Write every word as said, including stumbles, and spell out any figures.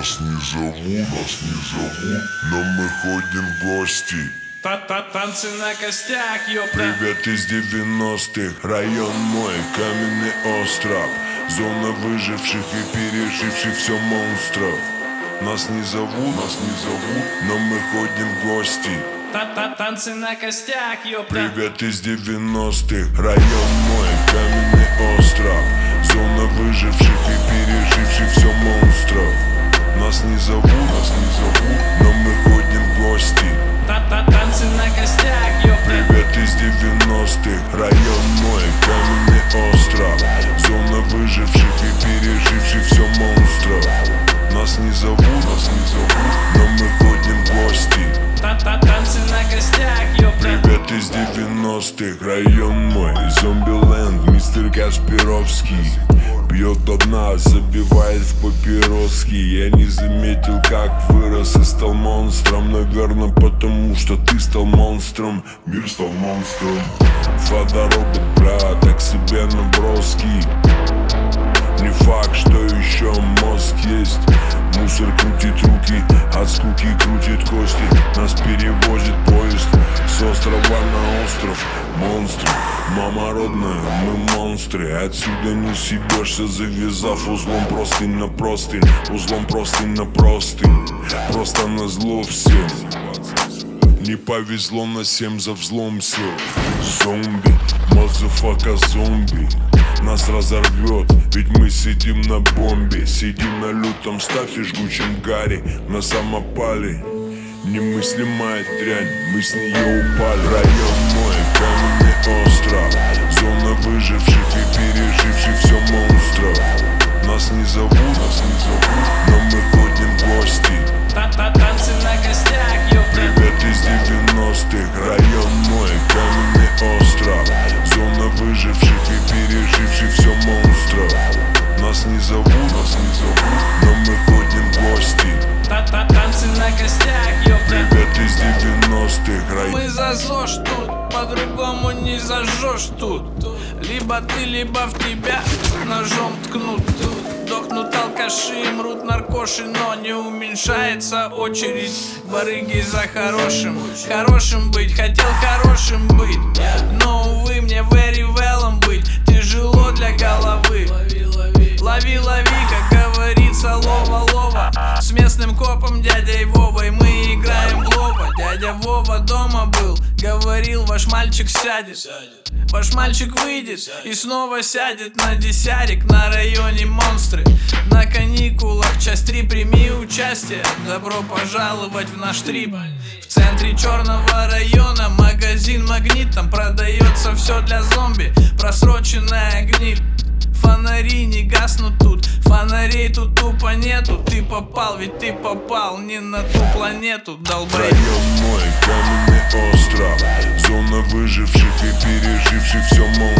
Нас не зовут, нас не зовут, но мы ходим в гости. Та-та-танцы на костях, ёпта. Привет из девяностых, район мой, каменный остров. Зона выживших и переживших все монстров. Нас не зовут, нас не зовут, но мы ходим в гости. Та-та-танцы на костях, ёпта. Привет из девяностых, район мой, каменный остров. Зона выживших и переживших все монстров. Нас не зовут, нас не зовут, но мы ходим в гости. Та-та-танцы на костях, ёпта. Привет из девяностых, район мой, каменный остров. Зона выживших и переживших все монстров. Нас не зовут, нас не зовут, но мы ходим в гости. Та-та-танцы на костях, ёпта. Привет из девяностых, район мой, зомби-ленд, мистер Кашпировский. Пьет до дна, забивает в папироски. Я не заметил, как вырос и стал монстром. Наверное, потому что ты стал монстром. Мир стал монстром. Фоторобот, брат, так себе наброски. Не факт, что еще мозг есть. Мусор крутит руки, от скуки крутит кости. Нас перевозит поезд с острова на остров. Монстры, мама родная, мы монстры. Отсюда не съебешься, завязав узлом простынь на простынь. Узлом простынь на простынь. Просто назло всем. Не повезло на семь, за взлом все. Зомби, мазафака зомби. Нас разорвет, ведь мы сидим на бомбе. Сидим на лютом стафе, жгучем гаре. На самопале немыслимая дрянь, мы с нее упали. Район мой, каменный остров. Зона выживших и переживших все монстров. Нас не зовут, нас не зовут, но мы ходим в гости. Та-та-танцы на костях, ёпта. Привет из девяностых, район мой, каменный остров. Зона выживших и переживших все монстров. Нас не зовут, нас не зовут, но мы ходим в гости. Та-та-танцы на костях, ёпта. Привет из девяностых, район. Мы за ЗОЖ тут, по-другому не зажжешь тут. Либо ты, либо в тебя ножом ткнут. Дохнут алкаши, мрут наркоши, но не уменьшается очередь барыги за хорошим. Хорошим быть, хотел хорошим быть, но, увы, мне very well быть тяжело для головы. Лови, лови, как говорится, лова, лова. С местным копом дядей Вовой мы играем в лова. Дядя Вова дома был, говорил, ваш мальчик сядет. Ваш мальчик выйдет и снова сядет на десятик. На районе монстры, на каникулах, часть три, прими участие. Добро пожаловать в наш трип. В центре черного района магазин Магнит. Там продается все для зомби, просроченная гниль. Фонари не гаснут тут, фонарей тут тупо нету. Ты попал, ведь ты попал не на ту планету, долбоеб. Район мой, каменный остров. Зона выживших и переживших все монстров.